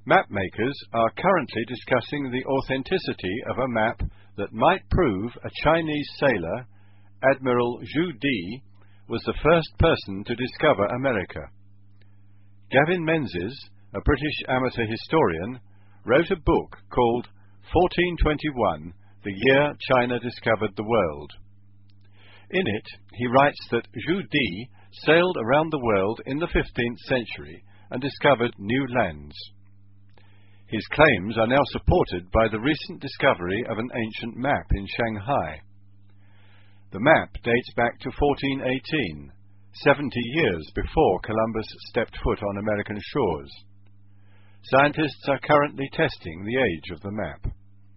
Mapmakers are currently discussing the authenticity of a map that might prove a Chinese sailor, Admiral Zhu Di, was the first person to discover America. Gavin Menzies, a British amateur historian, wrote a book called 1421, The Year China Discovered the World. In it, he writes that Zhu Di sailed around the world in the 15th century and discovered new lands. His claims are now supported by the recent discovery of an ancient map in Shanghai. The map dates back to 1418, 70 years before Columbus stepped foot on American shores. Scientists are currently testing the age of the map.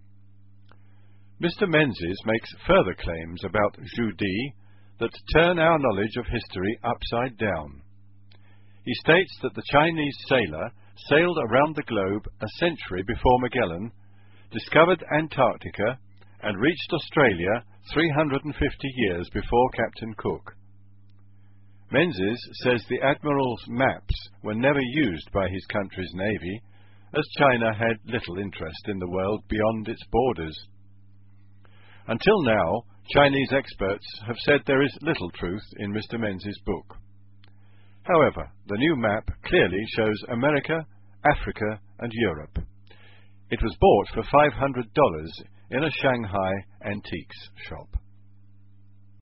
Mr. Menzies makes further claims about Zhu Di that turn our knowledge of history upside down. He states that the Chinese sailor sailed around the globe a century before Magellan, discovered Antarctica, and reached Australia 350 years before Captain Cook. Menzies says the Admiral's maps were never used by his country's navy, as China had little interest in the world beyond its borders. Until now, Chinese experts have said there is little truth in Mr. Menzies' book. However, the new map clearly shows America, Africa, and Europe. It was bought for $500 in a Shanghai antiques shop.